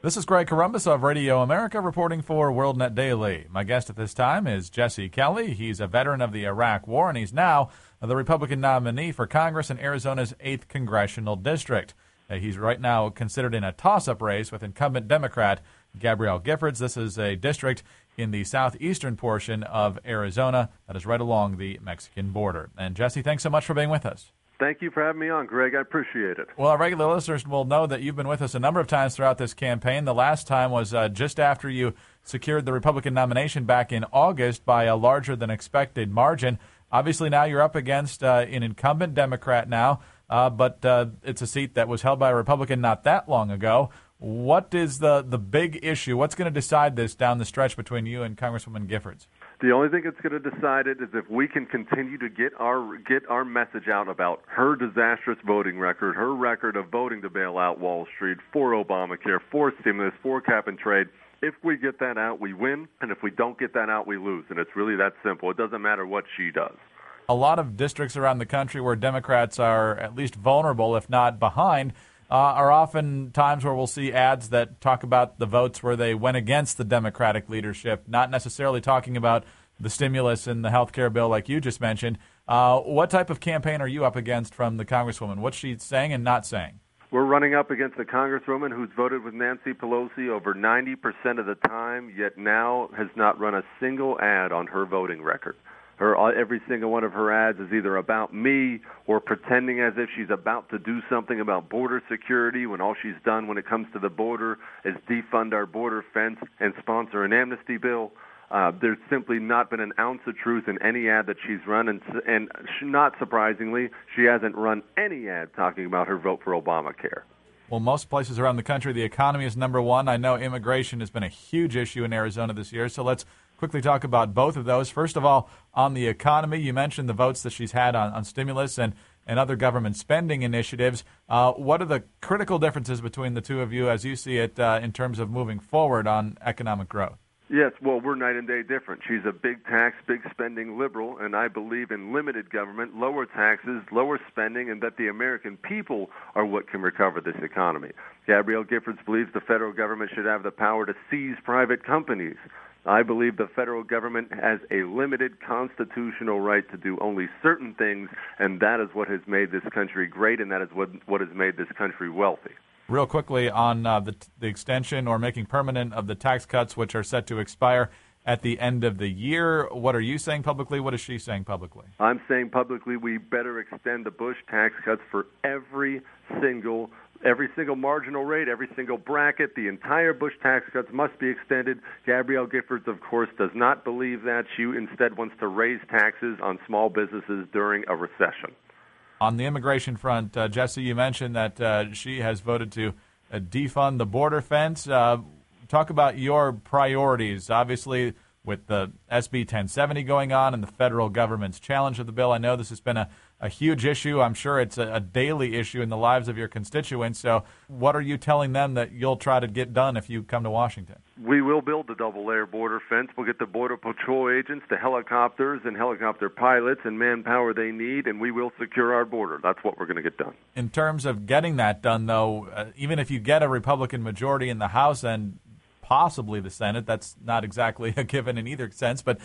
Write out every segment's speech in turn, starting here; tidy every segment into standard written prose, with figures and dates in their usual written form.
This is Greg Corombos of Radio America reporting for WorldNet Daily. My guest at this time is Jesse Kelly. He's a veteran of the Iraq War, and he's now the Republican nominee for Congress in Arizona's 8th Congressional District. He's right now considered in a toss-up race with incumbent Democrat Gabrielle Giffords. This is a district in the southeastern portion of Arizona that is right along the Mexican border. And Jesse, thanks so much for being with us. Thank you for having me on, Greg. I appreciate it. Well, our regular listeners will know that you've been with us a number of times throughout this campaign. The last time was just after you secured the Republican nomination back in August by a larger-than-expected margin. Obviously, now you're up against an incumbent Democrat now, but it's a seat that was held by a Republican not that long ago. What is the big issue? What's going to decide this down the stretch between you and Congresswoman Giffords? The only thing that's going to decide it is if we can continue to get our message out about her disastrous voting record, her record of voting to bail out Wall Street, for Obamacare, for stimulus, for cap and trade. If we get that out, we win, and if we don't get that out, we lose. And it's really that simple. It doesn't matter what she does. A lot of districts around the country where Democrats are at least vulnerable, if not behind, are often times where we'll see ads that talk about the votes where they went against the Democratic leadership, not necessarily talking about the stimulus and the health care bill like you just mentioned. What type of campaign are you up against from the Congresswoman? What's she saying and not saying? We're running up against a Congresswoman who's voted with Nancy Pelosi over 90% of the time, yet now has not run a single ad on her voting record. Every single one of her ads is either about me or pretending as if she's about to do something about border security when all she's done when it comes to the border is defund our border fence and sponsor an amnesty bill. There's simply not been an ounce of truth in any ad that she's run, and not surprisingly, she hasn't run any ad talking about her vote for Obamacare. Well, most places around the country, the economy is number one. I know immigration has been a huge issue in Arizona this year, so let's quickly talk about both of those. First of all, on the economy, you mentioned the votes that she's had on stimulus and other government spending initiatives. What are the critical differences between the two of you as you see it in terms of moving forward on economic growth? Yes, well, we're night and day different. She's a big tax, big spending liberal, and I believe in limited government, lower taxes, lower spending, and that the American people are what can recover this economy. Gabrielle Giffords believes the federal government should have the power to seize private companies. I believe the federal government has a limited constitutional right to do only certain things, and that is what has made this country great, and that is what has made this country wealthy. Real quickly on the extension or making permanent of the tax cuts, which are set to expire at the end of the year. What are you saying publicly? What is she saying publicly? I'm saying publicly we better extend the Bush tax cuts for every single marginal rate, every single bracket. The entire Bush tax cuts must be extended. Gabrielle Giffords, of course, does not believe that. She instead wants to raise taxes on small businesses during a recession. On the immigration front, Jesse, you mentioned that she has voted to defund the border fence. Talk about your priorities. Obviously, with the SB 1070 going on and the federal government's challenge of the bill, I know this has been a huge issue. I'm sure it's a daily issue in the lives of your constituents. So what are you telling them that you'll try to get done if you come to Washington? We will build the double-layer border fence. We'll get the Border Patrol agents, the helicopters and helicopter pilots and manpower they need, and we will secure our border. That's what we're going to get done. In terms of getting that done, though, even if you get a Republican majority in the House and possibly the Senate, that's not exactly a given in either sense, but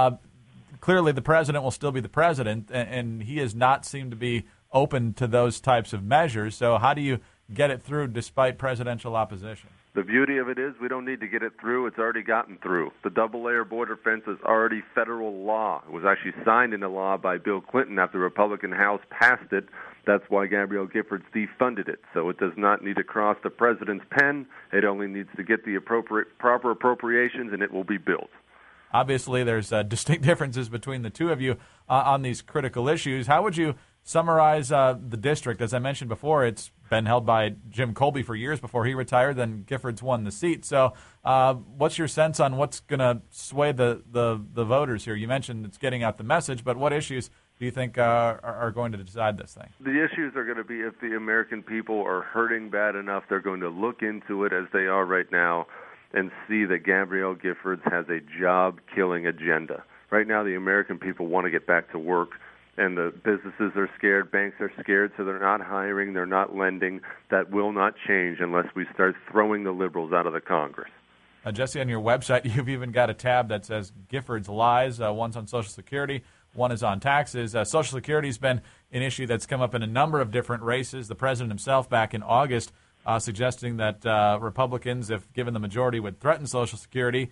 clearly the president will still be the president, and he has not seemed to be open to those types of measures. So how do you get it through despite presidential opposition? The beauty of it is we don't need to get it through. It's already gotten through. The double-layer border fence is already federal law. It was actually signed into law by Bill Clinton after the Republican House passed it. That's why Gabrielle Giffords defunded it. So it does not need to cross the president's pen. It only needs to get the proper appropriations, and it will be built. Obviously, there's distinct differences between the two of you on these critical issues. How would you summarize the district? As I mentioned before, it's been held by Jim Colby for years before he retired. Then Giffords won the seat. So what's your sense on what's going to sway the voters here? You mentioned it's getting out the message, but what issues do you think are going to decide this thing? The issues are going to be if the American people are hurting bad enough, they're going to look into it as they are right now and see that Gabrielle Giffords has a job-killing agenda. Right now, the American people want to get back to work. and the businesses are scared, banks are scared, so they're not hiring, they're not lending. That will not change unless we start throwing the liberals out of the Congress. Jesse, on your website, you've even got a tab that says Giffords Lies. One's on Social Security, one is on taxes. Social Security has been an issue that's come up in a number of different races. The president himself back in August suggesting that Republicans, if given the majority, would threaten Social Security.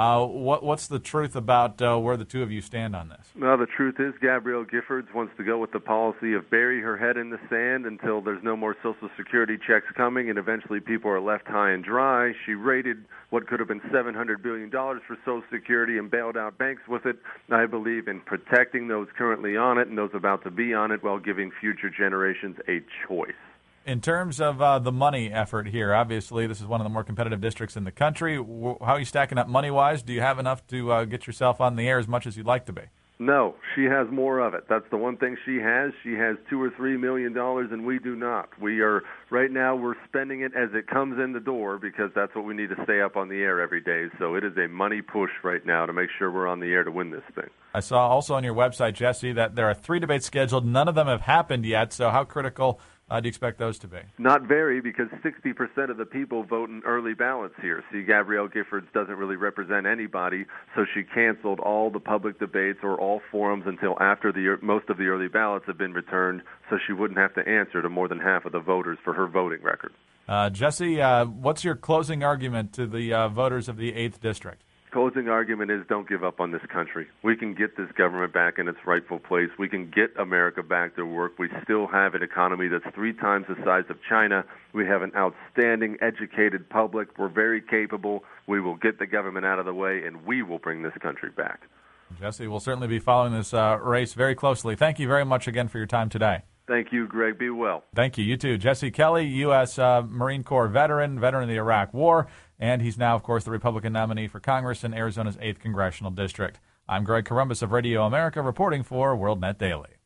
What's the truth about where the two of you stand on this? Well, the truth is Gabrielle Giffords wants to go with the policy of bury her head in the sand until there's no more Social Security checks coming and eventually people are left high and dry. She raided what could have been $700 billion for Social Security and bailed out banks with it. I believe in protecting those currently on it and those about to be on it while giving future generations a choice. In terms of the money effort here, obviously this is one of the more competitive districts in the country. How are you stacking up money-wise? Do you have enough to get yourself on the air as much as you'd like to be? No, she has more of it. That's the one thing she has. She has $2 or $3 million, and we do not. Right now we're spending it as it comes in the door because that's what we need to stay up on the air every day. So it is a money push right now to make sure we're on the air to win this thing. I saw also on your website, Jesse, that there are 3 debates scheduled. None of them have happened yet, so how critical do you expect those to be? Not very, because 60% of the people vote in early ballots here. See, Gabrielle Giffords doesn't really represent anybody, so she canceled all the public debates or all forums until after most of the early ballots have been returned, so she wouldn't have to answer to more than half of the voters for her voting record. Jesse, what's your closing argument to the voters of the 8th District? Closing argument is don't give up on this country. We can get this government back in its rightful place. We can get America back to work. We still have an economy that's 3 times the size of China. We have an outstanding, educated public. We're very capable. We will get the government out of the way, and we will bring this country back. Jesse, we'll certainly be following this race very closely. Thank you very much again for your time today. Thank you, Greg. Be well. Thank you. You too. Jesse Kelly, U.S. Marine Corps veteran of the Iraq War, and he's now, of course, the Republican nominee for Congress in Arizona's 8th Congressional District. I'm Greg Corombos of Radio America, reporting for WorldNet Daily.